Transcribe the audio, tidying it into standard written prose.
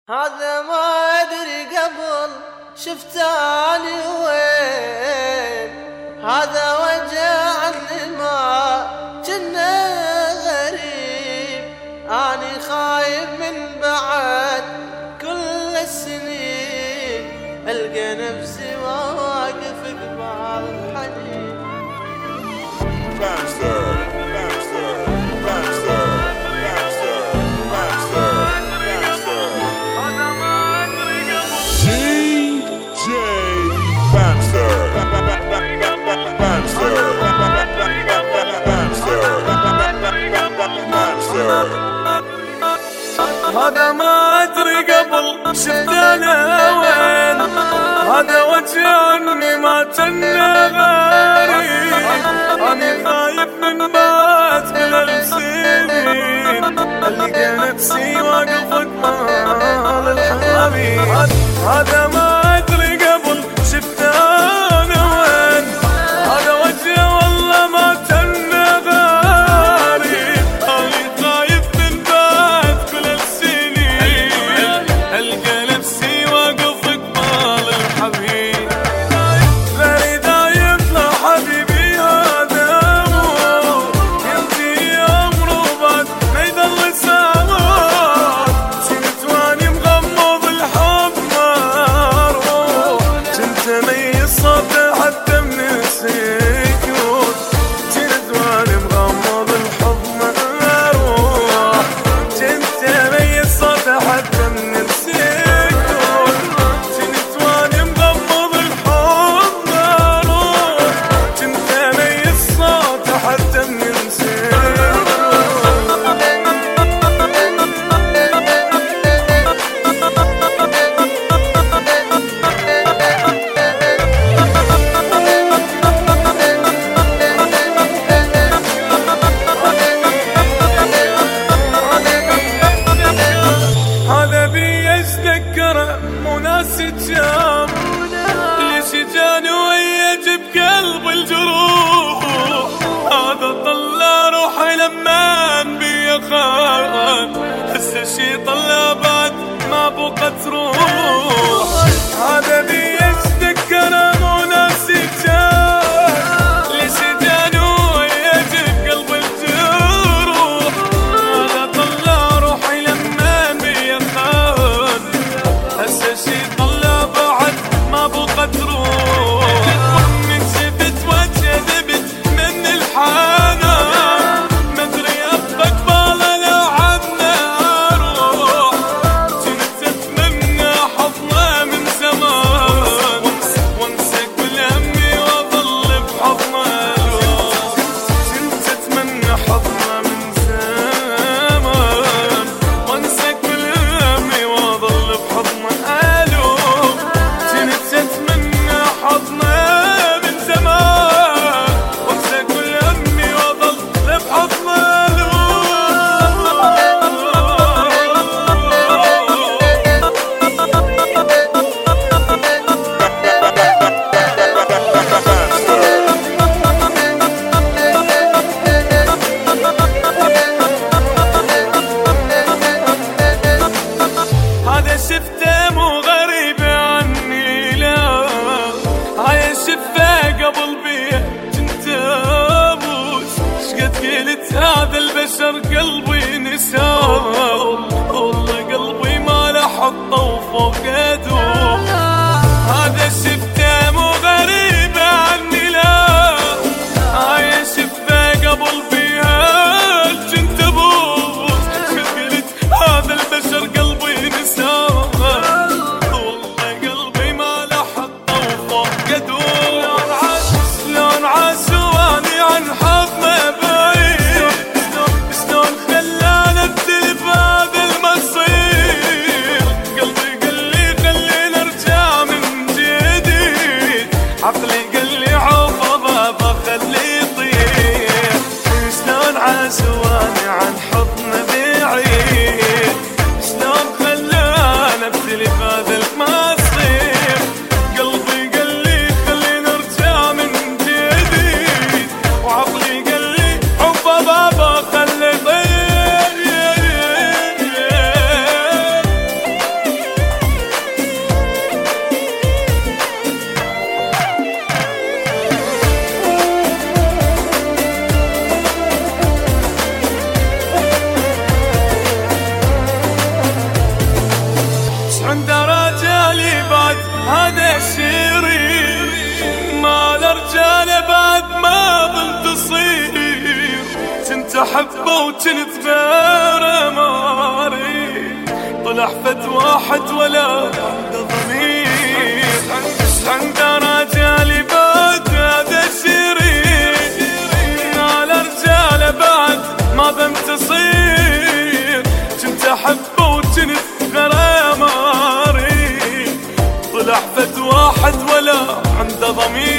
هذا ما أدري قبل شفتاني وين، هذا وجعني ما جنة غريب، أني خايف من بعد كل السنين ألقى نفسي واقف قبال الحنين. هذا ما أدري قبل شفتنا وين، هذا وجعني ما جنة غريب، أنا خايف من بعد كل السنين ألقى نفسي واقف قبال الحبيب. هذا ما أدري قبل شفتنا وين، هذا وجه والله ما جنة غريب، أنا خايف من بعد كل السنين ألقى نفسي واقف قبال الحبيب. غيري دايم لا حبيبي هذا مو يمضي عمره بعد ما يضل سامر، كنت واني مغمض الحب ما اروح، كنت ميز صوته حتى من السكوت، كنت واني مغمض الحب ما اروح، كنت ميز صوته حتى من السكوت، كنت واني مغمض الحب ما اروح، كنت ميز صوته حتى من السكوت. هذا بي اتذكره مو ناس الجام، ليش جاني ويجي بقلب الجروح، هذا طلع روحي لما بي خان، هسه شي طلع بعد ما بقى تروح. هذا بي اتذكره مو ناس الجام، ليش جاني ويجي بقلب الجروح، هذا طلع روحي لما بي خان، هسه شي طلع بعد ما بقى تروح. من شفت وجه ذبت من الحنان، مدري ابقى قباله لو عنا اروح، كنت اتمنى حضنه من زمان، وانسى كل همي واظل بحضنه، كنت اتمنى حضنه من زمان، وانسى كل همي واظل بحضنه، كنت اتمنى حضنه من زمان، وانسى كل همي واظل بحضنه. هذا شفته مو غريب عني لا، هاي شفته قبل بيه كنت اموت، شقد قلت هذا البشر قلبي نساه، والله قلبي ما له حطه وفوق ادوم. هذا شفته مو غريب عني لا، هاي شفته قبل بيها كنت اموت، شقد قلت هذا البشر قلبي نساه، والله قلبي ما له حطه وفوق ادوم. شلون عاش واني عن حضنه بعيد، شلون خلاني ابتلي بهذا المصير، قلبي قال لي خلينا ارجع من جديد. هذا الشرير مال رجاله بعد ما ظل تصير، كنت احبه وكنت غير ماري، طلع فد واحد ولا عنده ضمير، عنده رجالي بعد هذا الشرير مال رجاله بعد ما ظل تصير، كنت احبه وكنت غير ماري، طلع فد واحد ولا عنده ضمير.